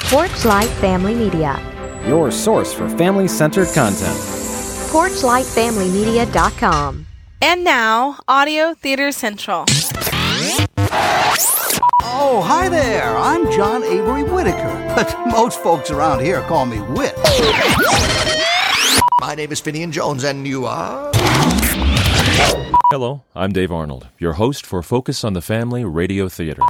Porchlight Family Media. Your source for family-centered content. PorchlightFamilyMedia.com. And now, Audio Theater Central. Oh, hi there. I'm John Avery Whitaker, but most folks around here call me Whit. My name is Finian Jones, and you are? Hello, I'm Dave Arnold, your host for Focus on the Family Radio Theater.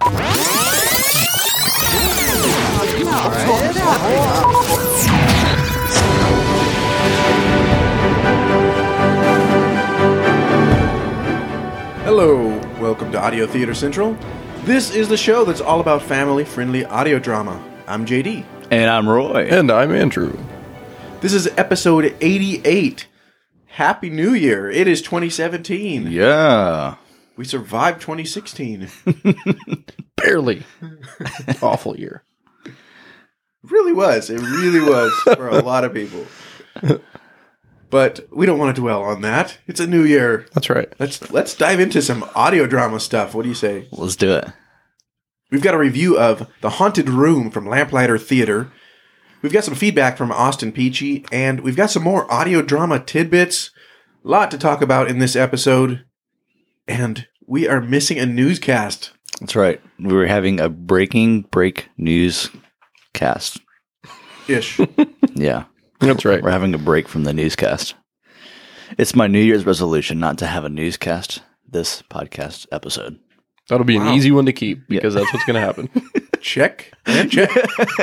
Hello, welcome to Audio Theater Central. This is the show that's all about family-friendly audio drama. I'm JD. And I'm Roy. And I'm Andrew. This is episode 88. Happy New Year. It is 2017. Yeah. We survived 2016. Barely. Awful year. It really was. It really was for a lot of people. But we don't want to dwell on that. It's a new year. That's right. Let's dive into some audio drama stuff. What do you say? Let's do it. We've got a review of The Haunted Room from Lamplighter Theater. We've got some feedback from Austin Peachy, and we've got some more audio drama tidbits. A lot to talk about in this episode. And we are missing a newscast. That's right. We were having a break news cast. Ish. Yeah. That's right. We're having a break from the newscast. It's my New Year's resolution not to have a newscast this podcast episode. That'll be an easy one to keep because that's what's going to happen. Check and check.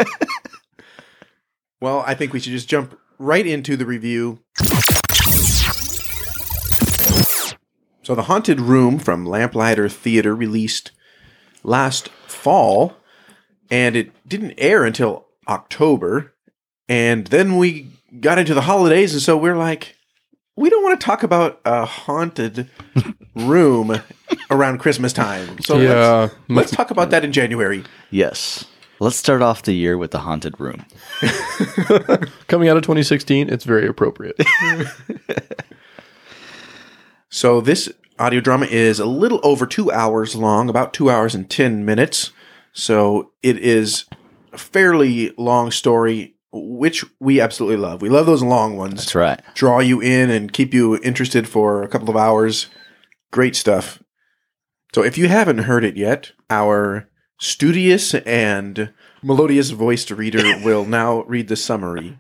Well, I think we should just jump right into the review. So, The Haunted Room from Lamplighter Theater released last fall, and it didn't air until October. And then we got into the holidays, and so we're like, we don't want to talk about a haunted room around Christmas time. So let's talk about that in January. Yes. Let's start off the year with The Haunted Room. Coming out of 2016, it's very appropriate. So this audio drama is a little over 2 hours long, about 2 hours and 10 minutes. So it is a fairly long story, which we absolutely love. We love those long ones. That's right. Draw you in and keep you interested for a couple of hours. Great stuff. So if you haven't heard it yet, our studious and melodious voiced reader will now read the summary.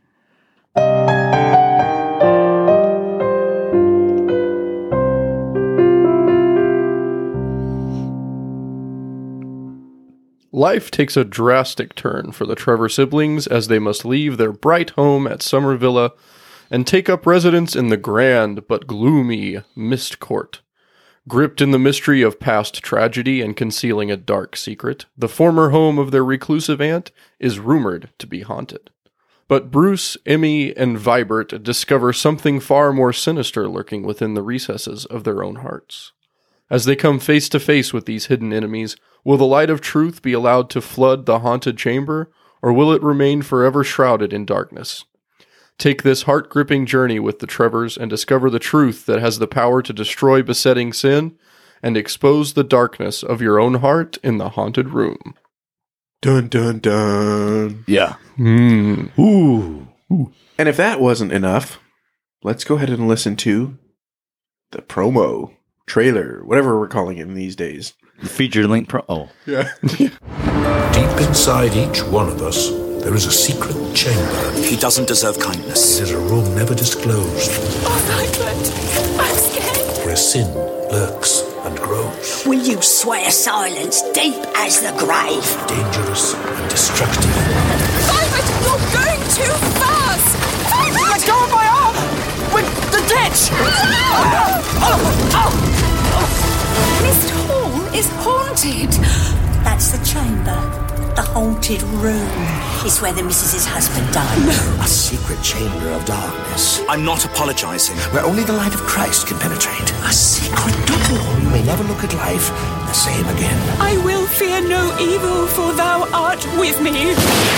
Life takes a drastic turn for the Trevor siblings as they must leave their bright home at Summer Villa and take up residence in the grand but gloomy Mist Court. Gripped in the mystery of past tragedy and concealing a dark secret, the former home of their reclusive aunt is rumored to be haunted. But Bruce, Emmy, and Vibert discover something far more sinister lurking within the recesses of their own hearts. As they come face to face with these hidden enemies, will the light of truth be allowed to flood the haunted chamber, or will it remain forever shrouded in darkness? Take this heart-gripping journey with the Trevors and discover the truth that has the power to destroy besetting sin and expose the darkness of your own heart in the haunted room. Dun, dun, dun. Yeah. Ooh. And if that wasn't enough, let's go ahead and listen to the promo, trailer, whatever we're calling it these days. The feature link Yeah. Deep inside each one of us, there is a secret chamber. He doesn't deserve kindness. It is a room never disclosed. Oh, Vibert, I'm scared. Where sin lurks and grows. Will you swear silence deep as the grave? Dangerous and destructive. Vibert, you're going too fast! Vibert! Let go of my arm! With the ditch! Mist Hall is haunted. That's the chamber. The haunted room is where the missus's husband died. A secret chamber of darkness. I'm not apologizing. Where only the light of Christ can penetrate. A secret door. You may never look at life the same again. I will fear no evil, for thou art with me.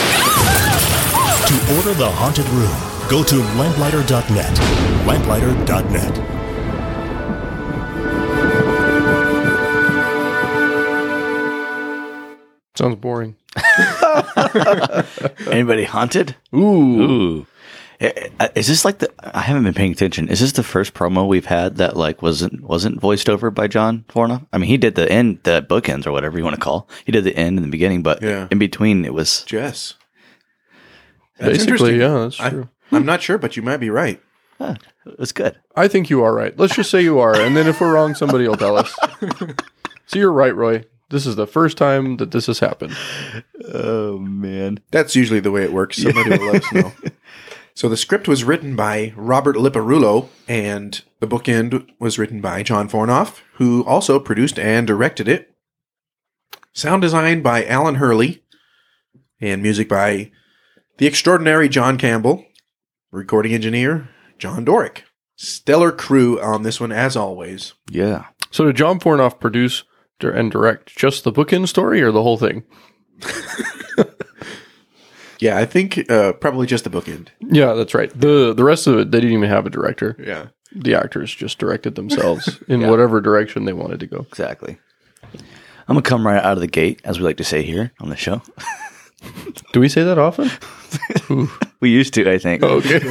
To order The Haunted Room, go to lamplighter.net. Lamplighter.net. Sounds boring. Anybody haunted? Ooh. Is this like I haven't been paying attention. Is this the first promo we've had that like wasn't voiced over by John Fornoff? I mean, he did the end, the bookends or whatever you want to call. He did the end and the beginning, but in between it was Jess. Basically, yeah, that's true. I'm not sure, but you might be right. It was good. I think you are right. Let's just say you are, and then if we're wrong, somebody will tell us. So you're right, Roy. This is the first time that this has happened. Oh, man. That's usually the way it works. Somebody will let us know. So the script was written by Robert Liparulo, and the bookend was written by John Fornoff, who also produced and directed it. Sound design by Alan Hurley, and music by the extraordinary John Campbell, recording engineer John Dorick. Stellar crew on this one, as always. Yeah. So did John Fornoff produce and direct just the bookend story or the whole thing? Yeah, I think probably just the bookend. Yeah, that's right. The rest of it, they didn't even have a director. Yeah. The actors just directed themselves in whatever direction they wanted to go. Exactly. I'm going to come right out of the gate, as we like to say here on the show. Do we say that often? We used to, I think. Oh, okay.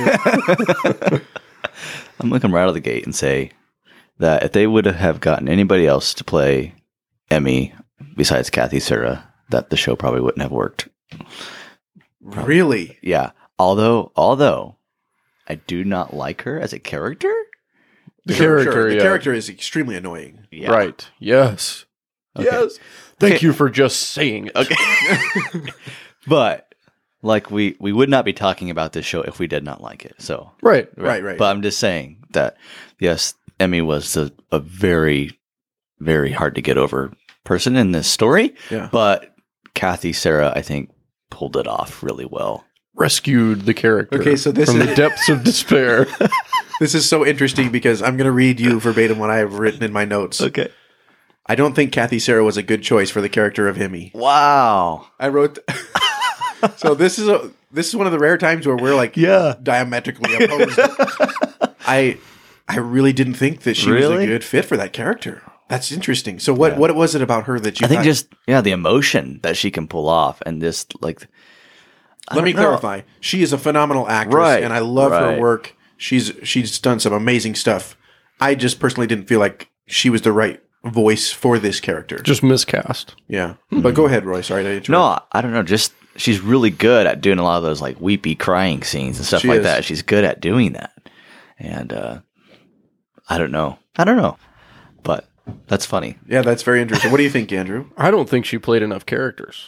I'm going to come right out of the gate and say that if they would have gotten anybody else to play Emmy besides Kathy Sarah, that the show probably wouldn't have worked. Really? Yeah. Although I do not like her as a character. The character, The character is extremely annoying. Yeah. Right. Yes. Okay. Yes. Thank you for just saying it. Okay. But like we would not be talking about this show if we did not like it. So Right. Right. But I'm just saying that yes, Emmy was a very, very hard to get over person in this story. Yeah. But Kathy Sarah, I think, pulled it off really well. Rescued the character Okay, so this from is- the depths of despair. This is so interesting because I'm going to read you verbatim what I have written in my notes. Okay. I don't think Kathy Sarah was a good choice for the character of Emmy. Wow. I wrote. So this is one of the rare times where we're like diametrically opposed. I really didn't think that she was a good fit for that character. That's interesting. So what was it about her that you? I think just the emotion that she can pull off, and just like. Let me clarify. She is a phenomenal actress, and I love her work. She's done some amazing stuff. I just personally didn't feel like she was the right voice for this character. Just miscast. Yeah. But go ahead, Roy. Sorry to interrupt. No, I don't know. Just she's really good at doing a lot of those like weepy crying scenes and stuff like that. She's good at doing that. And I don't know. But that's funny. Yeah, that's very interesting. What do you think, Andrew? I don't think she played enough characters.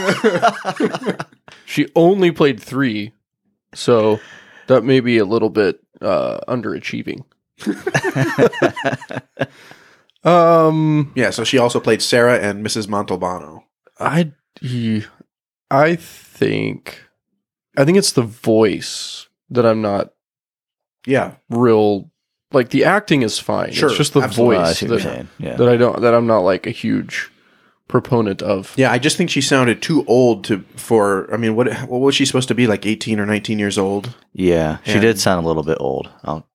She only played 3, so that may be a little bit underachieving. Yeah, so she also played Sarah and Mrs. Montalbano. I think it's the voice that I'm not real like. The acting is fine. Sure, it's just the voice that I'm not like a huge proponent of. Yeah, I just think she sounded too old for. I mean, what was she supposed to be, like 18 or 19 years old? Yeah, she did sound a little bit old.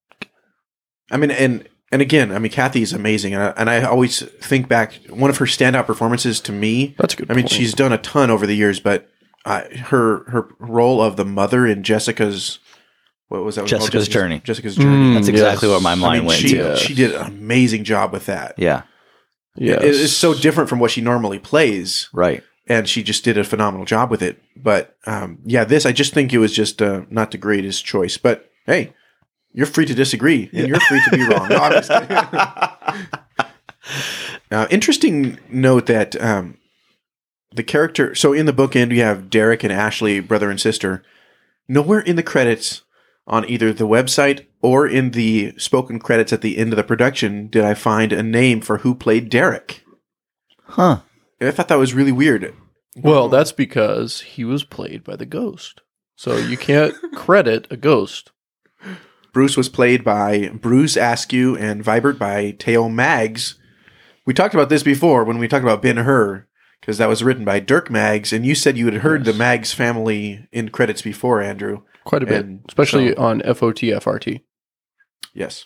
And again, I mean, Kathy's amazing, and I always think back, one of her standout performances to me. That's a good. I mean, she's done a ton over the years, but her role of the mother in Jessica's. What was that? Jessica's Journey. Jessica's Journey. That's exactly where my mind went to. She did an amazing job with that. Yeah. Yeah. It's so different from what she normally plays. Right. And she just did a phenomenal job with it. But this, I just think it was just not the greatest choice. But hey, you're free to disagree, and you're free to be wrong. No, I'm just kidding. Interesting note that the character. So in the bookend, you have Derek and Ashley, brother and sister. Nowhere in the credits on either the website or in the spoken credits at the end of the production did I find a name for who played Derek. Huh. I thought that was really weird. Well, that's because he was played by the ghost. So you can't credit a ghost. Bruce was played by Bruce Askew and Vibert by Teo Maggs. We talked about this before when we talked about Ben-Hur, because that was written by Dirk Maggs, and you said you had heard the Maggs family in credits before, Andrew. Quite a bit, especially on FOTFRT. Yes.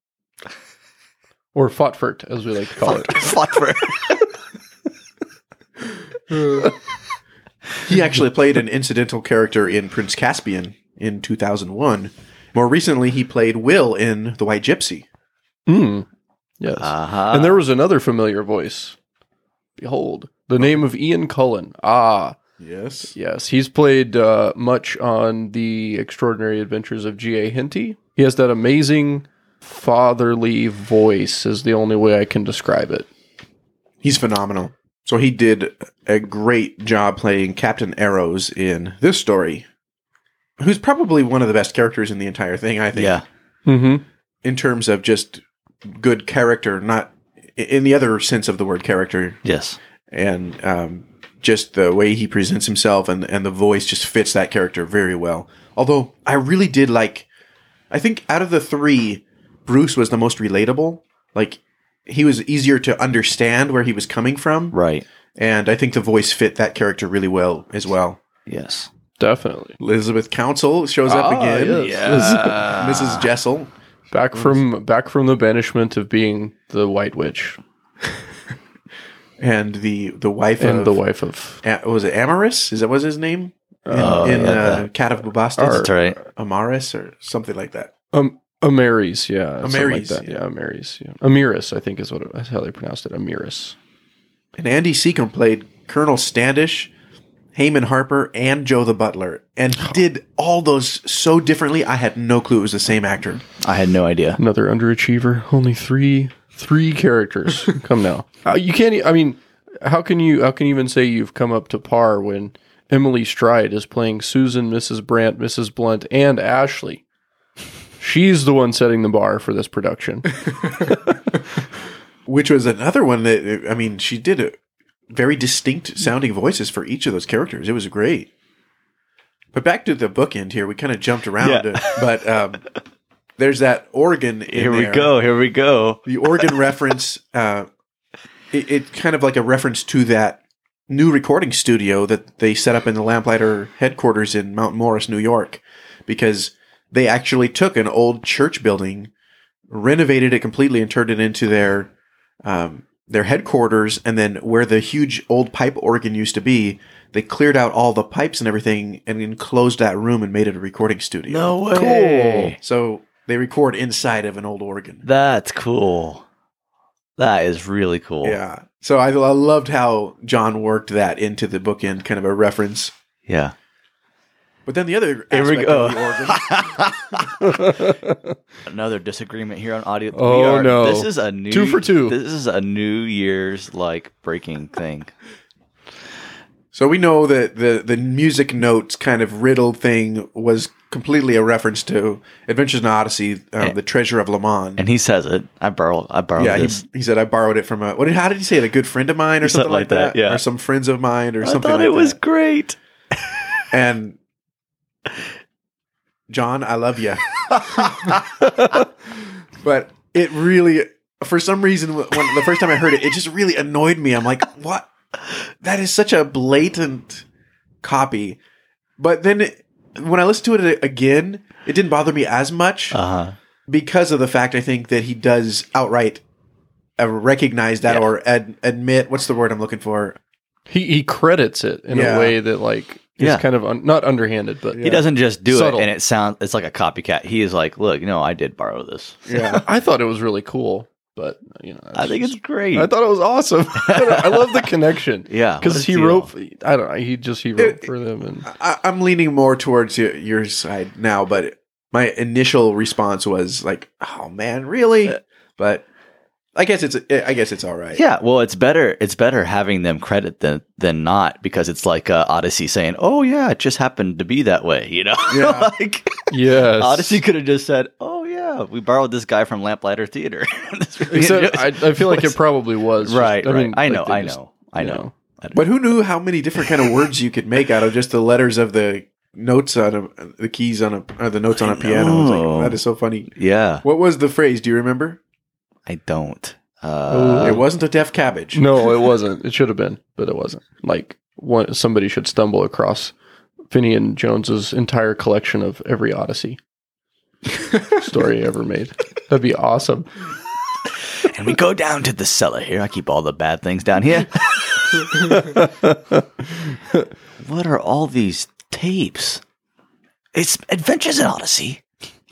Or Fotfert, as we like to call it. Fotfert. He actually played an incidental character in Prince Caspian in 2001. More recently, he played Will in The White Gypsy. Yes. And there was another familiar voice. Behold, the name of Ian Cullen. Yes. Yes, he's played much on The Extraordinary Adventures of G.A. Henty. He has that amazing fatherly voice is the only way I can describe it. He's phenomenal. So he did a great job playing Captain Arrows in this story, who's probably one of the best characters in the entire thing, I think. Yeah. Mm-hmm. In terms of just good character, not in the other sense of the word character. Yes. And just the way he presents himself and the voice just fits that character very well. Although I really did I think out of the three, Bruce was the most relatable. Like, he was easier to understand where he was coming from. Right. And I think the voice fit that character really well as well. Yes. Definitely. Elizabeth Council shows up again. Yes. Mrs. Jessel. Back from the banishment of being the White Witch. And the wife and of... the wife of... was it Amaris? Is that was his name? In Cat of Bubastis? That's right. Amaris or something like that. Amaris, yeah. Amaris, like that. Yeah, Amaris. Yeah. Amiris, I think is that's how they pronounced it. Amiris. And Andy Secombe played Colonel Standish, Heyman Harper, and Joe the Butler. And he did all those so differently, I had no clue it was the same actor. I had no idea. Another underachiever. Only three characters. Come now. You can't, I mean, how can you even say you've come up to par when Emily Stride is playing Susan, Mrs. Brandt, Mrs. Blunt, and Ashley? She's the one setting the bar for this production. Which was another one that, I mean, she did a very distinct sounding voices for each of those characters. It was great. But back to the bookend here, we kind of jumped around. But there's that organ in Here we there. go. The organ reference, it kind of like a reference to that new recording studio that they set up in the Lamplighter headquarters in Mount Morris, New York, because they actually took an old church building, renovated it completely, and turned it into their headquarters. And then where the huge old pipe organ used to be, they cleared out all the pipes and everything and enclosed that room and made it a recording studio. No way. Cool. So they record inside of an old organ. That's cool. That is really cool. Yeah. So I loved how John worked that into the bookend, kind of a reference. Yeah. But then the other aspect of the organ. Another disagreement here on audio. No. This is a new 2 for 2. This is a New Year's breaking thing. So we know that the music notes kind of riddle thing was completely a reference to Adventures in Odyssey, the Treasure of Lamont. And he says it. I borrowed this. He said I borrowed it from how did he say it? A good friend of mine or something like that? Yeah. Or some friends of mine or something like that. I thought it was great. And John, I love you. But it really, for some reason, when the first time I heard it, it just really annoyed me. I'm like, what? That is such a blatant copy. But then when I listened to it again, it didn't bother me as much because of the fact, I think, that he does outright recognize that or admit, what's the word I'm looking for? He credits it in a way that is kind of not underhanded, but he doesn't just do subtle. it and it's like a copycat. He is like, look, I did borrow this. Yeah. I thought it was really cool, but I think it's great. I thought it was awesome. I love the connection. Yeah, because he wrote. I don't know. He wrote for them, and I'm leaning more towards your side now. But my initial response was like, "Oh man, really?" But I guess it's all right. Yeah, well, it's better having them credit than not, because it's like Odyssey saying, "Oh yeah, it just happened to be that way," Yeah. Yes. Odyssey could have just said, "Oh yeah, we borrowed this guy from Lamplighter Theater." Except I feel like it probably was right. I mean, I know. But who knew how many different kind of words you could make out of just the letters of the notes on the keys on the notes on a piano? I was like, that is so funny. Yeah. What was the phrase? Do you remember? I don't. It wasn't a deaf cabbage. No, it wasn't. It should have been, but it wasn't. Somebody should stumble across Finian Jones's entire collection of every Odyssey story ever made. That'd be awesome. And we go down to the cellar here. I keep all the bad things down here. What are all these tapes? It's Adventures in Odyssey.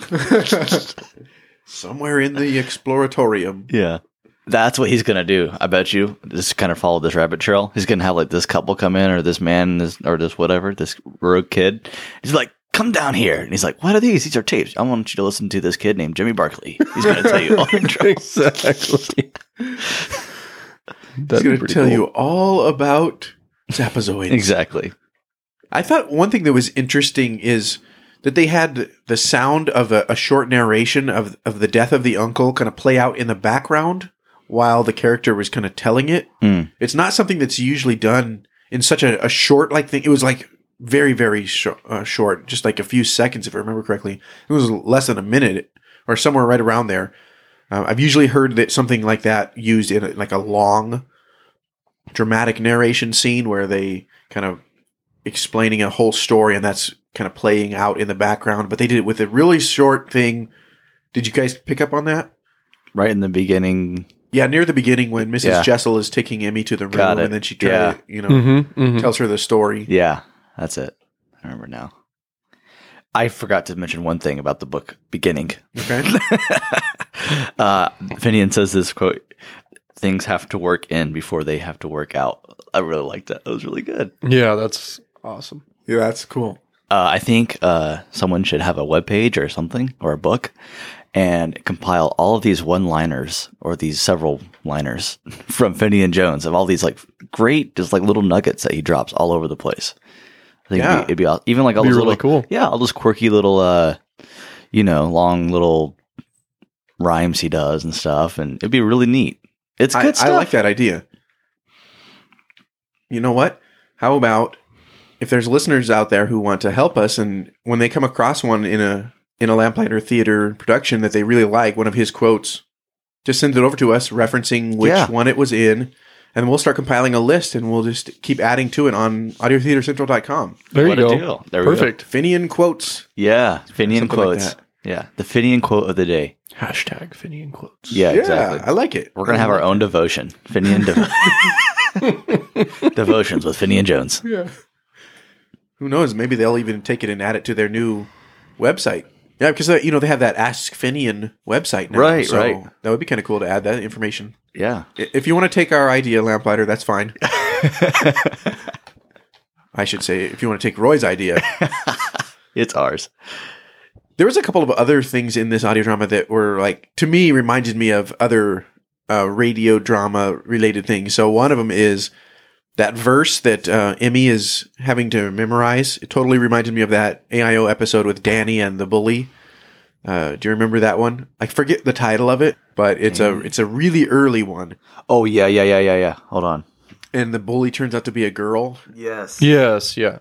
Somewhere in the exploratorium. Yeah. That's what he's going to do. I bet you. Just kind of follow this rabbit trail. He's going to have like this couple come in, or this man, or this whatever, this rogue kid. He's like, come down here. And he's like, what are these? These are tapes. I want you to listen to this kid named Jimmy Barkley. He's going to tell you all Exactly. He's going to tell you all about Zapazoids. Exactly. I thought one thing that was interesting is that they had the sound of a short narration of the death of the uncle kind of play out in the background while the character was kind of telling it. It's not something that's usually done in such a short like thing. It was like very, very short, just like a few seconds, if I remember correctly. It was less than a minute or somewhere right around there. I've usually heard that something like that used in like a long dramatic narration scene where they kind of explaining a whole story and that's kind of playing out in the background. But they did it with a really short thing. Did you guys pick up on that? Right in the beginning. Yeah, near the beginning when Mrs. Jessel is taking Emmy to the room and then she tells her the story. Yeah, that's it. I remember now. I forgot to mention one thing about the book beginning. Okay. Finian says this quote, things have to work in before they have to work out. I really liked that. That was really good. Yeah, that's awesome. Yeah, that's cool. I think someone should have a webpage or something, or a book, and compile all of these one-liners or these several liners from Finian Jones of all these like great, just like little nuggets that he drops all over the place. I think it'd be even like all those really little, cool. Yeah, all those quirky little, long little rhymes he does and stuff, and it'd be really neat. It's good stuff. I like that idea. You know what? How about if there's listeners out there who want to help us, and when they come across one in a Lamplighter Theater production that they really like, one of his quotes, just send it over to us, referencing which one it was in, and we'll start compiling a list, and we'll just keep adding to it on audiotheatercentral.com. There you go. Deal. There Perfect. Finian quotes. Yeah, Finian quotes. Like yeah, the Finian quote of the day. Hashtag Finian quotes. Yeah, exactly. I like it. We're going to have our own devotion. Finian Devotions with Finian Jones. Yeah. Who knows? Maybe they'll even take it and add it to their new website. Yeah, because they have that Ask Finian website now. Right, so right. That would be kind of cool to add that information. Yeah. If you want to take our idea, Lamplighter, that's fine. I should say, if you want to take Roy's idea. It's ours. There was a couple of other things in this audio drama that were like, to me, reminded me of other radio drama related things. So one of them is that verse that Emmy is having to memorize. It totally reminded me of that AIO episode with Danny and the bully. Do you remember that one? I forget the title of it, but it's a really early one. Oh yeah. Hold on. And the bully turns out to be a girl. Yes. Yes. Yeah.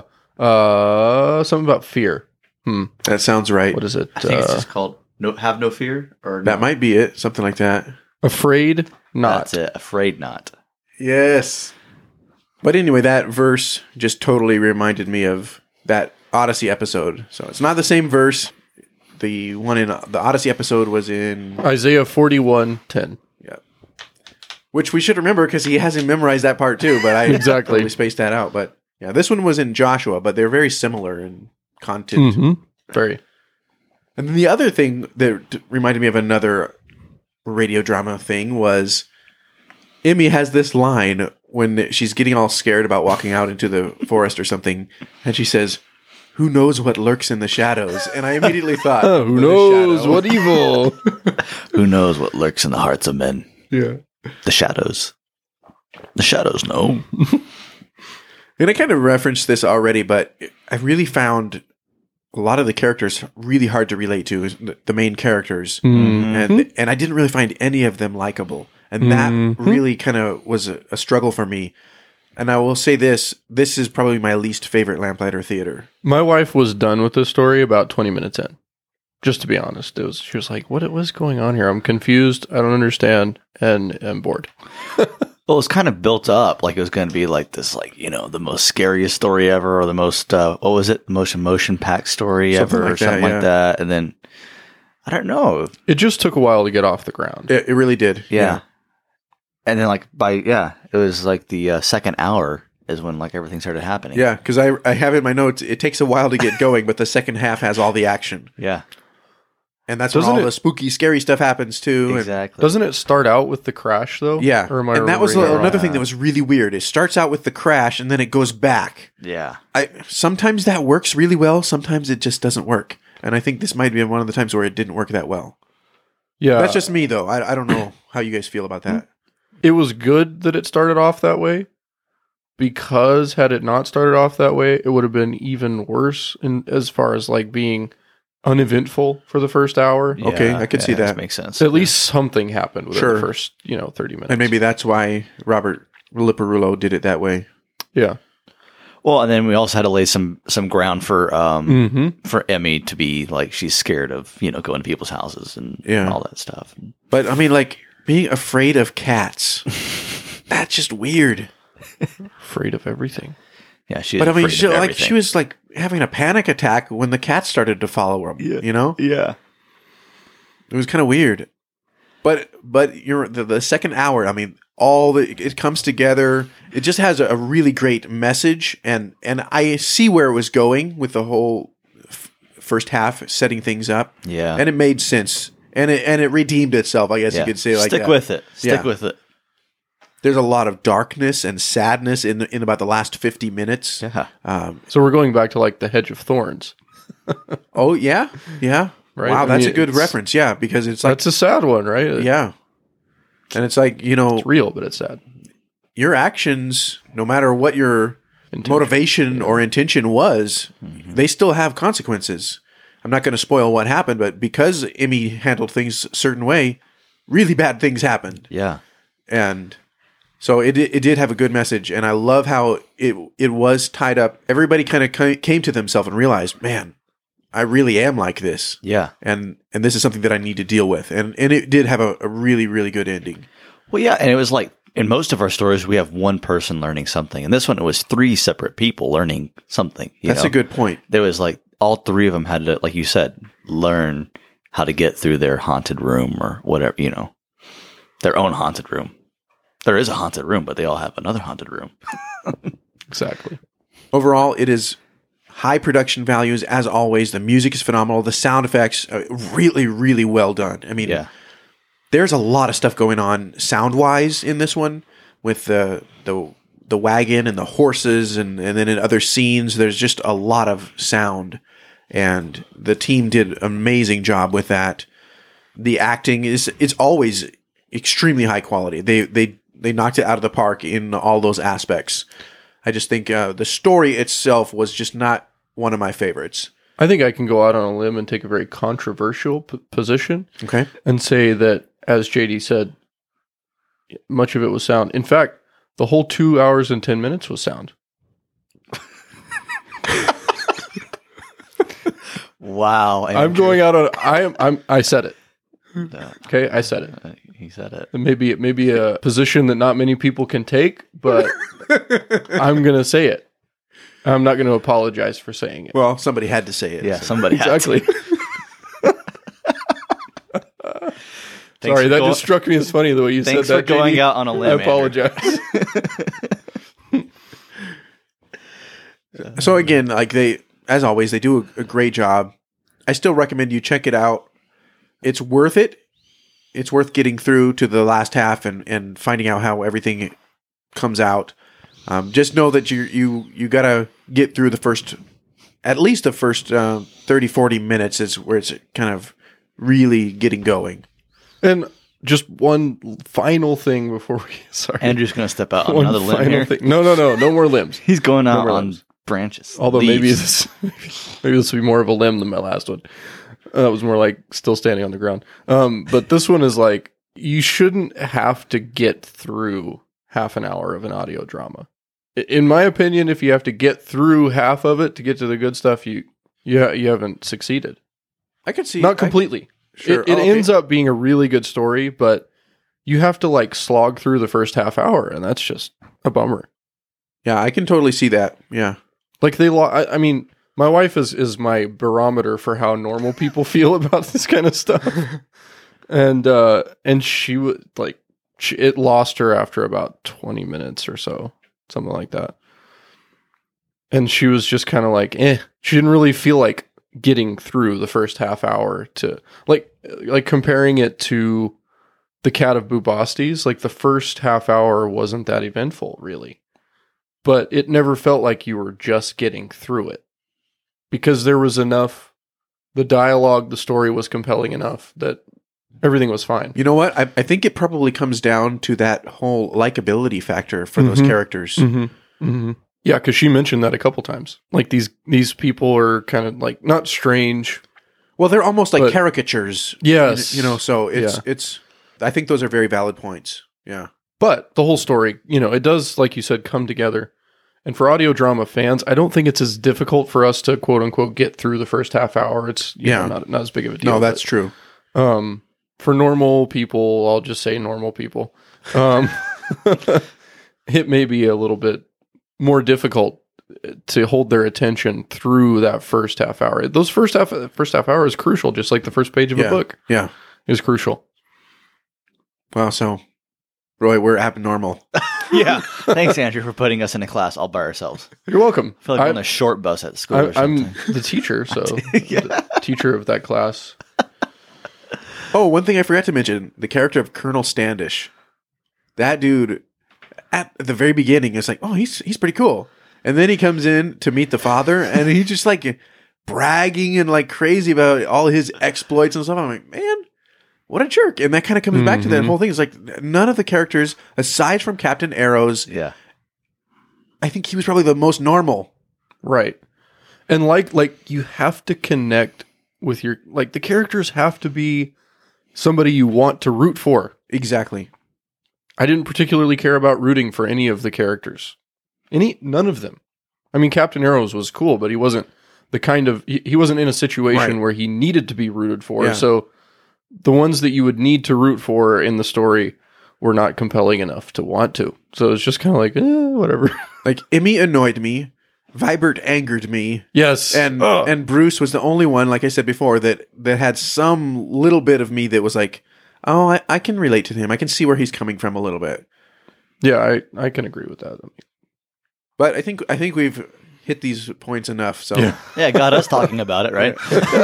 Something about fear. That sounds right. What is it? I think it's just called Have No Fear, or that might be it. Something like that. Afraid Not. That's it. Afraid Not. Yes. But anyway, that verse just totally reminded me of that Odyssey episode. So it's not the same verse. The one in the Odyssey episode was in Isaiah 41:10. Yeah. Which we should remember because he hasn't memorized that part too, but I totally spaced that out. But yeah, this one was in Joshua, but they're very similar in content. Mm-hmm. Very. And then the other thing that reminded me of another radio drama thing was Emmy has this line when she's getting all scared about walking out into the forest or something, and she says, "Who knows what lurks in the shadows?" And I immediately thought, who knows what evil? Who knows what lurks in the hearts of men? Yeah. The shadows. The shadows know. And I kind of referenced this already, but I really found a lot of the characters really hard to relate to, the main characters. Mm-hmm. And I didn't really find any of them likable. And that really kind of was a struggle for me. And I will say this is probably my least favorite Lamplighter Theater. My wife was done with this story about 20 minutes in. Just to be honest, she was like, what was going on here? I'm confused. I don't understand. And I'm bored. Well, it was kind of built up like it was going to be like this, like, the most scariest story ever, or the most, what was it? The most emotion-packed story Something ever, like or something that, like that. And then, I don't know. It just took a while to get off the ground. It really did. Yeah. And then it was like the second hour is when like everything started happening. Yeah, because I have in my notes, it takes a while to get going, but the second half has all the action. Yeah. And that's when all the spooky, scary stuff happens too. Exactly. Doesn't it start out with the crash though? Yeah. Or am I and that was remembering another wrong? thing that was really weird. It starts out with the crash and then it goes back. Yeah. Sometimes that works really well. Sometimes it just doesn't work. And I think this might be one of the times where it didn't work that well. Yeah. That's just me though. I don't know how you guys feel about that. It was good that it started off that way, because had it not started off that way, it would have been even worse as far as like being uneventful for the first hour. Yeah, okay, I could see that. Makes sense. At least something happened within Sure. the first, 30 minutes. And maybe that's why Robert Liparulo did it that way. Yeah. Well, and then we also had to lay some ground for Mm-hmm. Emmy to be like she's scared of going to people's houses and all that stuff. But I mean, like being afraid of cats, that's just weird. Afraid of everything. Yeah, she. But I mean, she was like having a panic attack when the cat started to follow her. Yeah. Yeah, it was kind of weird. But you're the second hour. I mean, it comes together. It just has a really great message, and I see where it was going with the whole first half, setting things up. Yeah, and it made sense, and it redeemed itself. I guess you could say like stick that. with it. Stick Yeah. with it. There's a lot of darkness and sadness in about the last 50 minutes. Yeah. So we're going back to like the Hedge of Thorns. Oh yeah, yeah. Right? Wow, I that's mean, a good it's- reference. Yeah, because it's like That's a sad one, right? yeah, and it's like It's real, but it's sad. your actions, no matter what your motivation or intention was, they still have consequences. I'm not going to spoil what happened, but because Emmy handled things a certain way, really bad things happened. Yeah. And so it did have a good message, and I love how it was tied up. Everybody kind of came to themselves and realized, man, I really am like this. Yeah. And this is something that I need to deal with. And it did have a really, really good ending. Well, yeah, and it was like in most of our stories, we have one person learning something. And this one, it was 3 separate people learning something. That's a good point. There was like all 3 of them had to, like you said, learn how to get through their haunted room or whatever, their own haunted room. There is a haunted room, but they all have another haunted room. Exactly. Overall, it is high production values, as always. The music is phenomenal. The sound effects, really, really well done. I mean, there's a lot of stuff going on sound-wise in this one with the wagon and the horses, and then in other scenes, there's just a lot of sound. And the team did an amazing job with that. The acting it's always extremely high quality. They knocked it out of the park in all those aspects. I just think the story itself was just not one of my favorites. I think I can go out on a limb and take a very controversial position. Okay. And say that, as JD said, much of it was sound. In fact, the whole 2 hours and 10 minutes was sound. Wow. I'm going out on I said it. Okay, I said it. He said it. It may be a position that not many people can take, but I'm going to say it. I'm not going to apologize for saying it. Well, somebody had to say it. Yeah, somebody exactly. had to. Sorry, that just struck me as funny the way you said that. Thanks for going JD. out on a limb. I apologize. So again, like as always, they do a great job. I still recommend you check it out. It's worth it. It's worth getting through to the last half and finding out how everything comes out. Just know that you got to get through at least the first 30, 40 minutes is where it's kind of really getting going. And just one final thing before we... Sorry. Andrew's going to step out on another limb here. No. No more limbs. He's going out on branches. Although leaves. maybe this will be more of a limb than my last one. That was more like still standing on the ground. But this one is like, you shouldn't have to get through half an hour of an audio drama. In my opinion, if you have to get through half of it to get to the good stuff, you haven't succeeded. I could see... Not completely. Sure. It ends up being a really good story, but you have to like slog through the first half hour, and that's just a bummer. Yeah, I can totally see that. Yeah. Like I mean, my wife is my barometer for how normal people feel about this kind of stuff. And she would like, it lost her after about 20 minutes or so, something like that. And she was just kind of like, She didn't really feel like getting through the first half hour to like comparing it to The Cat of Bubastes. Like the first half hour wasn't that eventful, really, but it never felt like you were just getting through it because there was enough. The dialogue, the story was compelling enough that everything was fine. You know what? I think it probably comes down to that whole likability factor for those characters. Mm-hmm. Mm-hmm. Yeah, because she mentioned that a couple times. Like these people are kind of like not strange. Well, they're almost like caricatures. Yes, So it's. I think those are very valid points. Yeah, but the whole story, it does, like you said, come together. And for audio drama fans, I don't think it's as difficult for us to quote unquote get through the first half hour. It's not as big of a deal. No, that's true. For normal people, I'll just say normal people. It may be a little bit more difficult to hold their attention through that first half hour. Those first half hour is crucial, just like the first page of a book. Yeah, is crucial. Well, so Roy, we're abnormal. Yeah. Thanks, Andrew, for putting us in a class all by ourselves. You're welcome. I feel like I'm on a short bus at school. I'm the teacher, so the teacher of that class. Oh, one thing I forgot to mention: the character of Colonel Standish. That dude, at the very beginning, is like, oh, he's pretty cool, and then he comes in to meet the father, and he's just like bragging and like crazy about all his exploits and stuff. I'm like, man, what a jerk! And that kind of comes back to that whole thing. It's like none of the characters, aside from Captain Arrows, I think he was probably the most normal, right? And like you have to connect with your the characters have to be somebody you want to root for. Exactly. I didn't particularly care about rooting for any of the characters. None of them. I mean, Captain Arrows was cool, but he wasn't the kind of he wasn't in a situation where he needed to be rooted for. Yeah. So the ones that you would need to root for in the story were not compelling enough to want to. So it's just kind of like, whatever. Like Emmy annoyed me. Vibert angered me. Yes. And Bruce was the only one, like I said before, that had some little bit of me that was like, oh, I can relate to him. I can see where he's coming from a little bit. Yeah, I can agree with that. But I think we've hit these points enough. So yeah, got us talking about it, right?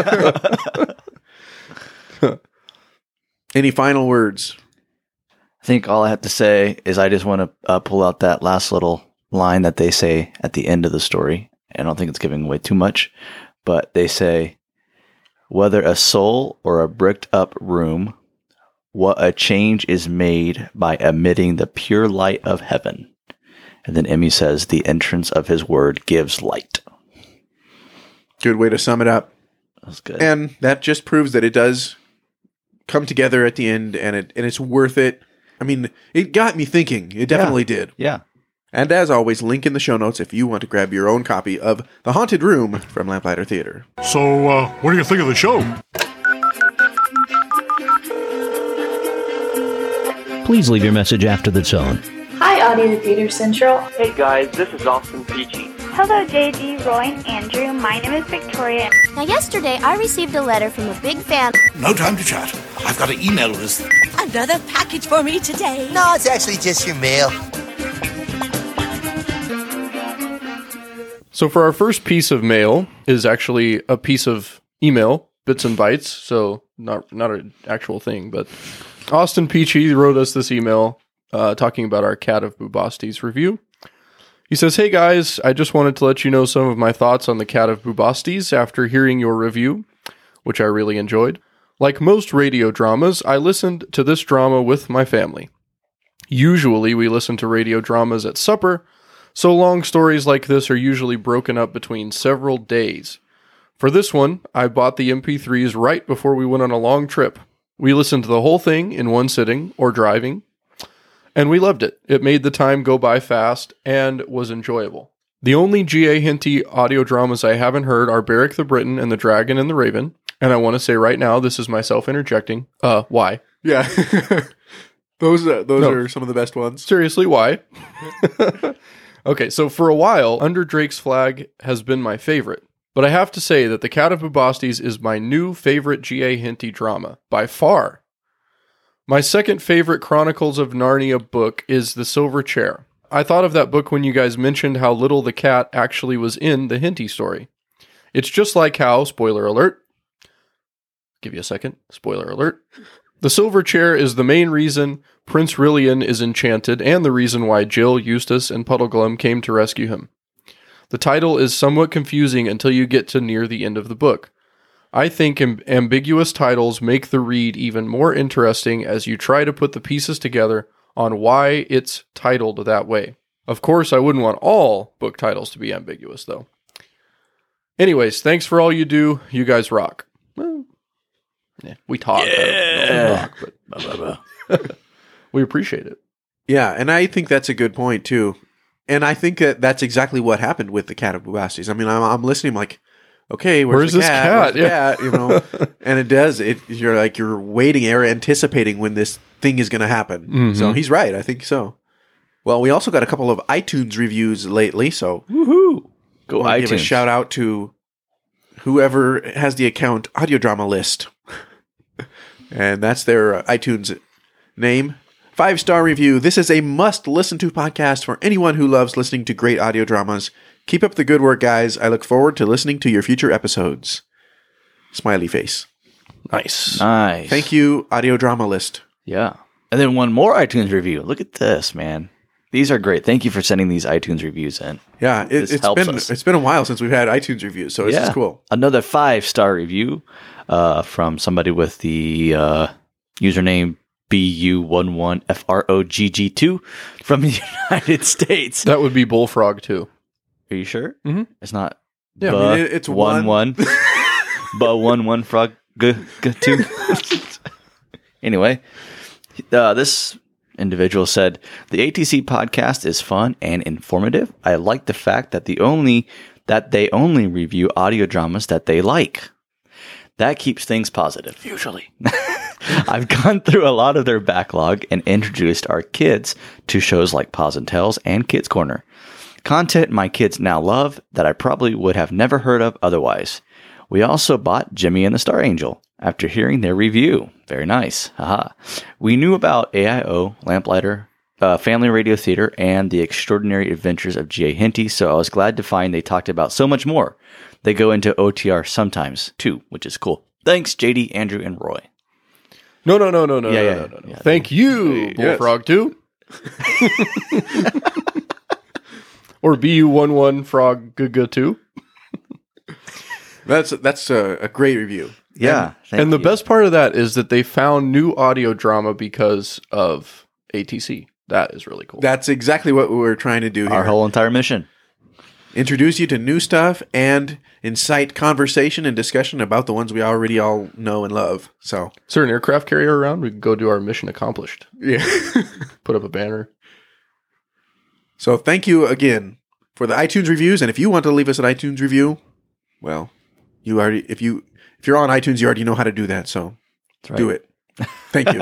Any final words? I think all I have to say is I just want to pull out that last little line that they say at the end of the story. I don't think it's giving away too much, but they say, whether a soul or a bricked up room, what a change is made by emitting the pure light of heaven. And then Emmy says, the entrance of his word gives light. Good way to sum it up. That's good. And that just proves that it does come together at the end, and it's worth it. I mean, it got me thinking. It definitely did. Yeah. And as always, link in the show notes if you want to grab your own copy of The Haunted Room from Lamplighter Theater. So, what do you think of the show? Please leave your message after the tone. Hi, Audio Theater Central. Hey guys, this is Austin Peachy. Hello, JD, Roy, and Andrew. My name is Victoria. Now, yesterday, I received a letter from a big fan. No time to chat. I've got to email this. Another package for me today. No, it's actually just your mail. So for our first piece of mail is actually a piece of email, bits and bytes. So not an actual thing, but Austin Peachy wrote us this email talking about our Cat of Bubastes review. He says, hey guys, I just wanted to let you know some of my thoughts on the Cat of Bubastes after hearing your review, which I really enjoyed. Like most radio dramas, I listened to this drama with my family. Usually we listen to radio dramas at supper, so long stories like this are usually broken up between several days. For this one, I bought the MP3s right before we went on a long trip. We listened to the whole thing in one sitting, or driving, and we loved it. It made the time go by fast and was enjoyable. The only G.A. Henty audio dramas I haven't heard are Beric the Briton and The Dragon and the Raven, and I want to say right now, this is myself interjecting. Why? Yeah. Those are some of the best ones. Seriously, why? Okay, so for a while, Under Drake's Flag has been my favorite, but I have to say that The Cat of Bubastes is my new favorite G.A. Henty drama, by far. My second favorite Chronicles of Narnia book is The Silver Chair. I thought of that book when you guys mentioned how little the cat actually was in the Hinty story. It's just like how, spoiler alert, give you a second, spoiler alert, the Silver Chair is the main reason Prince Rilian is enchanted and the reason why Jill, Eustace, and Puddleglum came to rescue him. The title is somewhat confusing until you get to near the end of the book. I think ambiguous titles make the read even more interesting as you try to put the pieces together on why it's titled that way. Of course, I wouldn't want all book titles to be ambiguous, though. Anyways, thanks for all you do. You guys rock. Well, we talk. Yeah. But we appreciate it. Yeah, and I think that's a good point, too. And I think that that's exactly what happened with the Cat of Bubastes. I mean, I'm listening, I'm like, okay, where's the this cat? cat? Where's the cat? You know, and it does. You're waiting or anticipating when this thing is going to happen. Mm-hmm. So he's right. I think so. Well, we also got a couple of iTunes reviews lately, so woohoo! Go I iTunes. Give a shout out to whoever has the account Audio Drama List, and that's their iTunes name. 5-star review. This is a must-listen-to podcast for anyone who loves listening to great audio dramas. Keep up the good work, guys. I look forward to listening to your future episodes. Smiley face. Nice. Thank you, Audio Drama List. Yeah. And then one more iTunes review. Look at this, man. These are great. Thank you for sending these iTunes reviews in. Yeah, it's been a while since we've had iTunes reviews, so it's just cool. Another 5-star review from somebody with the username BU11FROGG2 from the United States. That would be Bullfrog too. Are you sure? Mm-hmm. It's not. Yeah, I mean, it's one. But 1 frog two. Anyway, this individual said, the ATC podcast is fun and informative. I like the fact that they only review audio dramas that they like. That keeps things positive, usually. I've gone through a lot of their backlog and introduced our kids to shows like Paws and Tales and Kids Corner. Content my kids now love that I probably would have never heard of otherwise. We also bought Jimmy and the Star Angel after hearing their review. Very nice. Haha. We knew about AIO, Lamplighter, Family Radio Theater, and the extraordinary adventures of G.A. Hinty, so I was glad to find they talked about so much more. They go into OTR sometimes, too, which is cool. Thanks, JD, Andrew, and Roy. No. Yeah. Thank you, Bullfrog 2. Or BU11 Frog Guga 2. That's a great review. Yeah. And the best part of that is that they found new audio drama because of ATC. That is really cool. That's exactly what we were trying to do here. Our whole entire mission. Introduce you to new stuff and incite conversation and discussion about the ones we already all know and love. So, is there an aircraft carrier around? We can go do our mission accomplished. Yeah. Put up a banner. So thank you again for the iTunes reviews. And if you want to leave us an iTunes review, well, you already if you're on iTunes, you already know how to do that. So do it. Thank you.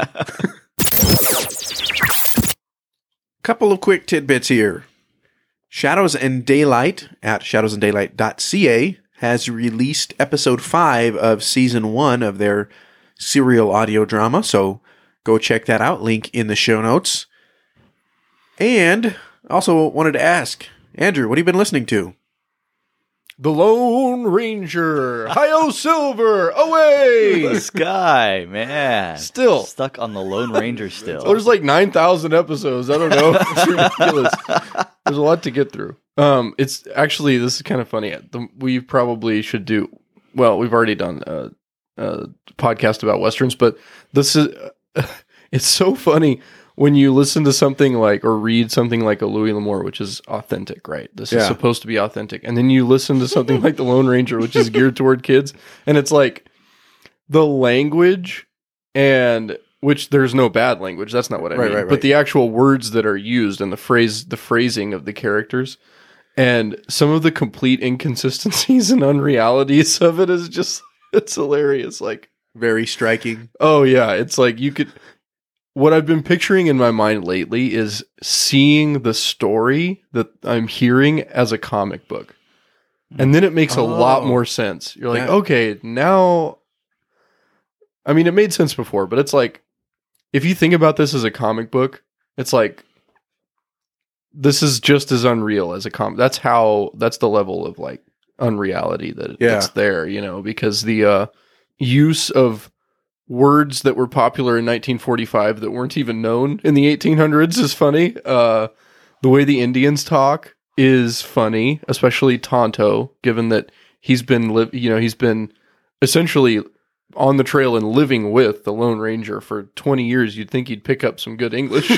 Couple of quick tidbits here. Shadows and Daylight at shadowsanddaylight.ca has released episode 5 of season 1 of their serial audio drama. So go check that out. Link in the show notes. And also wanted to ask, Andrew, what have you been listening to? The Lone Ranger. Hi-yo, Silver. Away. The sky, man. Still. Stuck on the Lone Ranger still. There's like 9,000 episodes. I don't know. It's ridiculous. There's a lot to get through. It's actually, this is kind of funny. We probably should do, well, we've already done a podcast about Westerns, but this is, it's so funny when you listen to something like, or read something like a Louis L'Amour, which is authentic, right? This is supposed to be authentic. And then you listen to something like The Lone Ranger, which is geared toward kids. And it's like the language, and which there's no bad language. That's not what I mean. Right. But the actual words that are used and the phrasing of the characters and some of the complete inconsistencies and unrealities of it is just, it's hilarious. Like, very striking. Oh yeah. It's like what I've been picturing in my mind lately is seeing the story that I'm hearing as a comic book. And then it makes a lot more sense. You're like, okay, now, I mean, it made sense before, but it's like, if you think about this as a comic book, it's like this is just as unreal as a comic. That's the level of like unreality that's there, you know, because the use of words that were popular in 1945 that weren't even known in the 1800s is funny. The way the Indians talk is funny, especially Tonto, given that he's been essentially on the trail and living with the Lone Ranger for 20 years. You'd think he'd pick up some good English.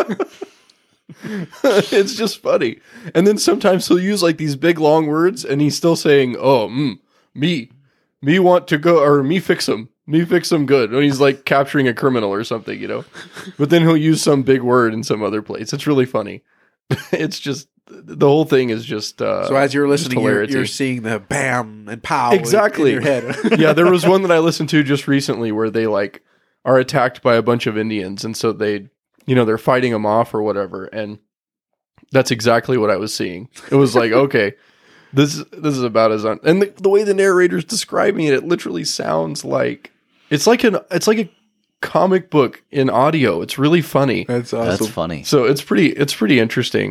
It's just funny. And then sometimes he'll use like these big long words and he's still saying, me want to go, or me fix him good. When he's like capturing a criminal or something, you know, but then he'll use some big word in some other place. It's really funny. It's just, the whole thing is just, so as you're listening, you're seeing the bam and pow exactly in your head. Yeah. There was one that I listened to just recently where they like are attacked by a bunch of Indians. And so they're fighting them off or whatever. And that's exactly what I was seeing. It was like, okay, this is about as and the way the narrator's describing it literally sounds like it's like a comic book in audio. It's really funny. That's awesome. That's funny. So it's pretty interesting.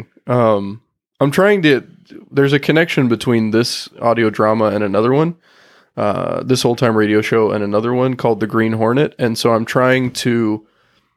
There's a connection between this audio drama and another one, this old time radio show and another one called The Green Hornet. And so I'm trying to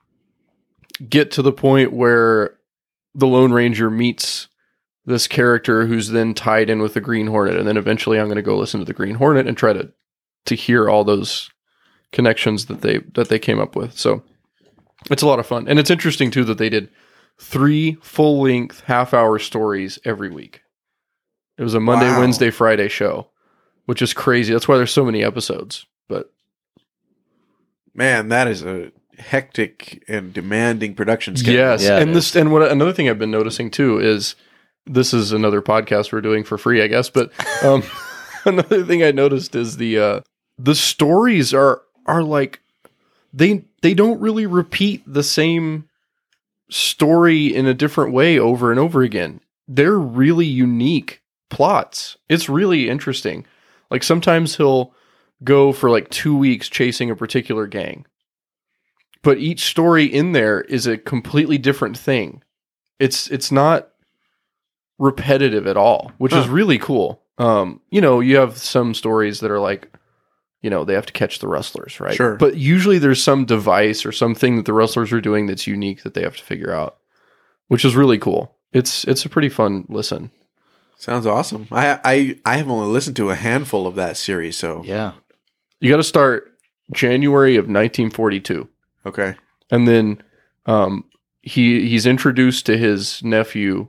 get to the point where the Lone Ranger meets this character who's then tied in with the Green Hornet. And then eventually I'm going to go listen to the Green Hornet and try to hear all those connections that they came up with. So it's a lot of fun. And it's interesting too that they did 3 full-length half-hour stories every week. It was a Monday, Wednesday, Friday show, which is crazy. That's why there's so many episodes. But man, that is a hectic and demanding production schedule. Yes, yeah, and another thing I've been noticing too is this is another podcast we're doing for free, I guess. But another thing I noticed is the stories are like they don't really repeat the same story in a different way over and over again. They're really unique plots. It's really interesting. Like sometimes he'll go for like 2 weeks chasing a particular gang, but each story in there is a completely different thing. It's not repetitive at all, which is really cool. You have some stories that are like, they have to catch the rustlers, right? Sure. But usually there's some device or something that the rustlers are doing that's unique that they have to figure out, which is really cool. It's a pretty fun listen. Sounds awesome. I have only listened to a handful of that series, so yeah. You got to start January of 1942. Okay. And then he's introduced to his nephew.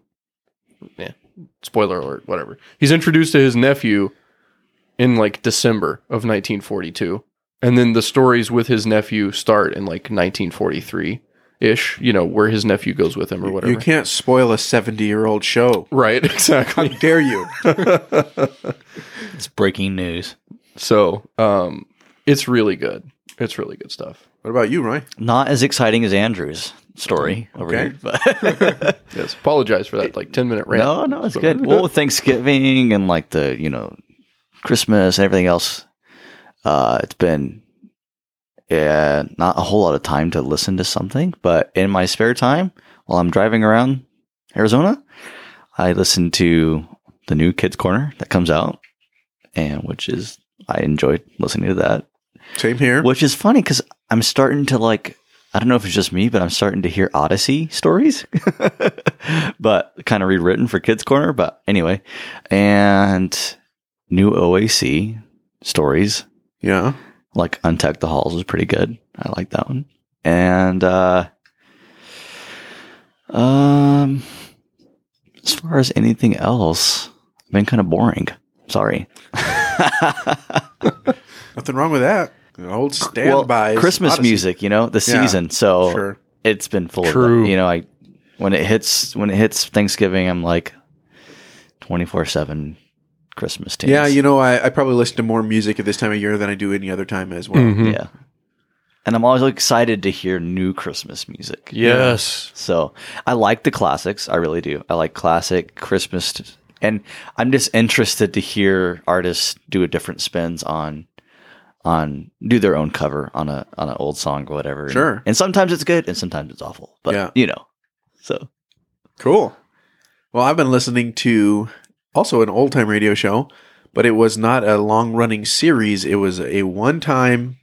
Spoiler alert, whatever. He's introduced to his nephew in like December of 1942. And then the stories with his nephew start in like 1943-ish, where his nephew goes with him or whatever. You can't spoil a 70-year-old show. Right, exactly. How dare you? It's breaking news. So, it's really good. It's really good stuff. What about you, Roy? Not as exciting as Andrew's story over here. But yes, apologize for that 10-minute rant. No, it's good. Well, with Thanksgiving and like the, Christmas and everything else, it's been not a whole lot of time to listen to something. But in my spare time, while I'm driving around Arizona, I listen to the new Kids Corner that comes out, and I enjoyed listening to that. Same here. Which is funny because I'm starting to I don't know if it's just me, but I'm starting to hear Odyssey stories, but kind of rewritten for Kids Corner. But anyway, and new OAC stories. Yeah. Like Untuck the Halls was pretty good. I like that one. And as far as anything else, I've been kind of boring. Sorry. Nothing wrong with that. Old standby. Christmas Odyssey. music, the season. So sure. It's been full True. of that. When it hits Thanksgiving, I'm like 24/7 Christmas tunes. Yeah, I probably listen to more music at this time of year than I do any other time as well. Mm-hmm. Yeah. And I'm always excited to hear new Christmas music. Yes. So I like the classics. I really do. I like classic Christmas. And I'm just interested to hear artists do a different spins on do their own cover on an old song or whatever. Sure. And sometimes it's good and sometimes it's awful. But so cool. Well, I've been listening to also an old time radio show, but it was not a long running series. It was a one time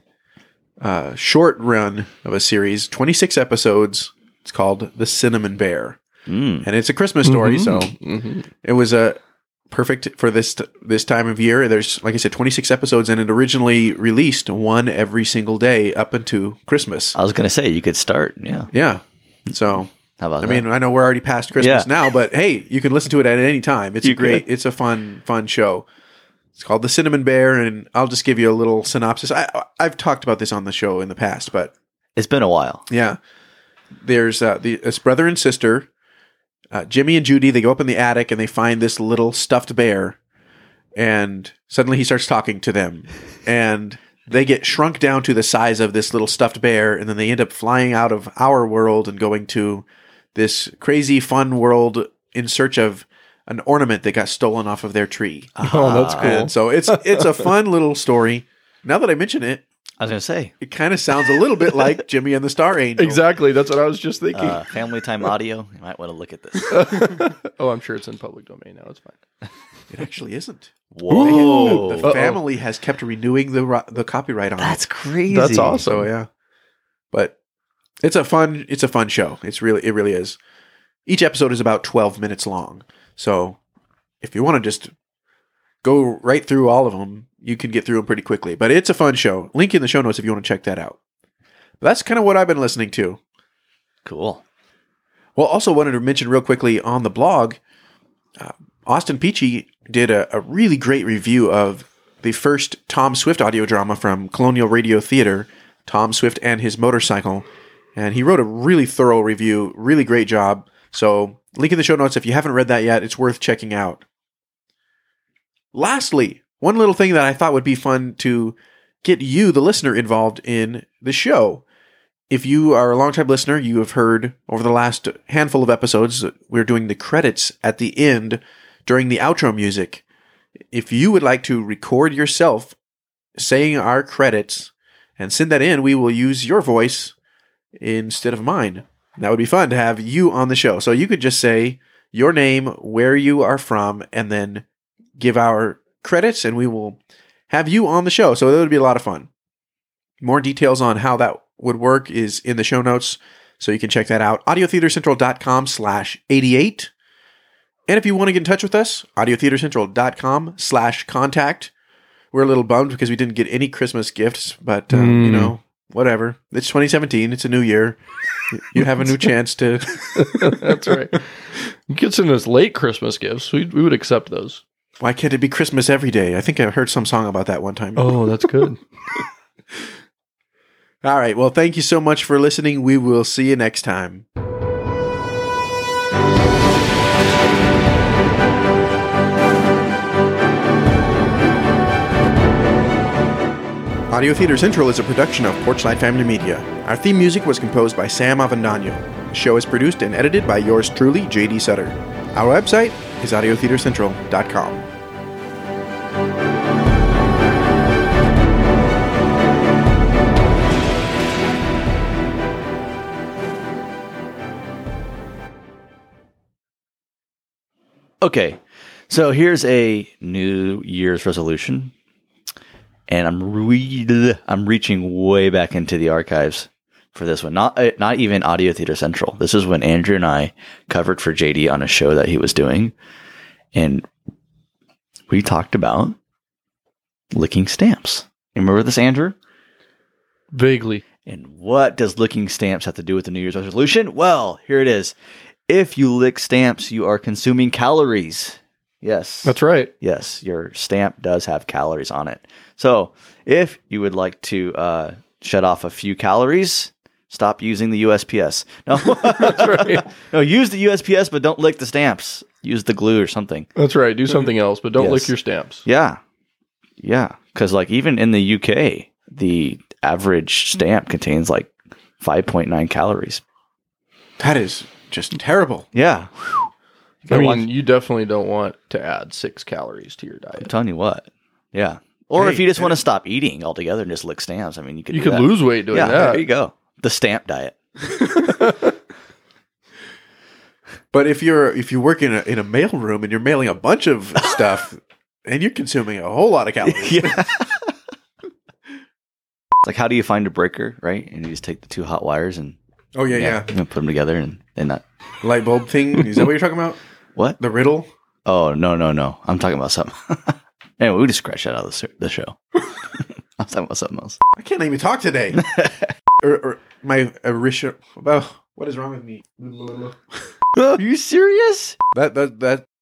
short run of a series, 26 episodes. It's called The Cinnamon Bear. And it's a Christmas story, so it was perfect for this time of year. There's, like I said, 26 episodes, and it originally released one every single day up into Christmas. I was going to say, you could start, Yeah. So, how about I mean, I know we're already past Christmas Yeah. now, but hey, you can listen to it at any time. It's it's a fun show. It's called The Cinnamon Bear, and I'll just give you a little synopsis. I've talked about this on the show in the past, but it's been a while. Yeah. There's this brother and sister, Jimmy and Judy. They go up in the attic and they find this little stuffed bear, and suddenly he starts talking to them, and they get shrunk down to the size of this little stuffed bear, and then they end up flying out of our world and going to this crazy fun world in search of an ornament that got stolen off of their tree. Oh, that's cool. And so it's a fun little story. Now that I mention it, I was going to say, it kind of sounds a little bit like Jimmy and the Star Angel. Exactly. That's what I was just thinking. Family Time Audio. You might want to look at this. Oh, I'm sure it's in public domain now. It's fine. It actually isn't. Whoa. The family has kept renewing the copyright on it. That's crazy. That's awesome. So yeah, but it's a fun show. It really is. Each episode is about 12 minutes long. So if you want to just go right through all of them, you can get through them pretty quickly. But it's a fun show. Link in the show notes if you want to check that out. But that's kind of what I've been listening to. Cool. Well, also wanted to mention real quickly on the blog, Austin Peachy did a really great review of the first Tom Swift audio drama from Colonial Radio Theater, Tom Swift and His Motorcycle. And he wrote a really thorough review, really great job. So link in the show notes if you haven't read that yet. It's worth checking out. Lastly, one little thing that I thought would be fun to get you, the listener, involved in the show. If you are a longtime listener, you have heard over the last handful of episodes, we're doing the credits at the end during the outro music. If you would like to record yourself saying our credits and send that in, we will use your voice instead of mine. That would be fun to have you on the show. So you could just say your name, where you are from, and then give our credits, and we will have you on the show. So that would be a lot of fun. More details on how that would work is in the show notes, so you can check that out. audiotheatercentral.com/88. And if you want to get in touch with us, audiotheatercentral.com/contact. We're a little bummed because we didn't get any Christmas gifts, but, whatever. It's 2017. It's a new year. You have a new chance to... That's right. You could send us late Christmas gifts. We would accept those. Why can't it be Christmas every day? I think I heard some song about that one time. Oh, that's good. All right. Well, thank you so much for listening. We will see you next time. Audio Theater Central is a production of Porchlight Family Media. Our theme music was composed by Sam Avendano. The show is produced and edited by yours truly, J.D. Sutter. Our website is audiotheatercentral.com. Okay, so here's a New Year's resolution, and I'm reaching way back into the archives for this one. Not even Audio Theater Central. This is when Andrew and I covered for JD on a show that he was doing, and we talked about licking stamps. You remember this, Andrew? Vaguely. And what does licking stamps have to do with the New Year's resolution? Well, here it is. If you lick stamps, you are consuming calories. Yes. That's right. Yes, your stamp does have calories on it. So if you would like to shut off a few calories, stop using the USPS. No, that's right. No, use the USPS, but don't lick the stamps. Use the glue or something. That's right. Do something else, but don't lick your stamps. Yeah. Yeah. Because like even in the UK, the average stamp contains like 5.9 calories. That is just terrible. Yeah. I mean, you definitely don't want to add 6 calories to your diet. I'm telling you what. Yeah. Or Hey, if you just want to stop eating altogether and just lick stamps, I mean, you could. You do could that. lose weight doing yeah, that. There you go. The stamp diet. But if you work in a mail room and you're mailing a bunch of stuff, and you're consuming a whole lot of calories. Yeah. It's like, how do you find a breaker, right? And you just take the two hot wires and yeah. you know, put them together and not Light bulb thing. Is that what you're talking about? what? The riddle? Oh no! I'm talking about something. Anyway, we just scratched that out of the show. I'm talking about something else. I can't even talk today. or my Arisha. What is wrong with me? Are you serious? That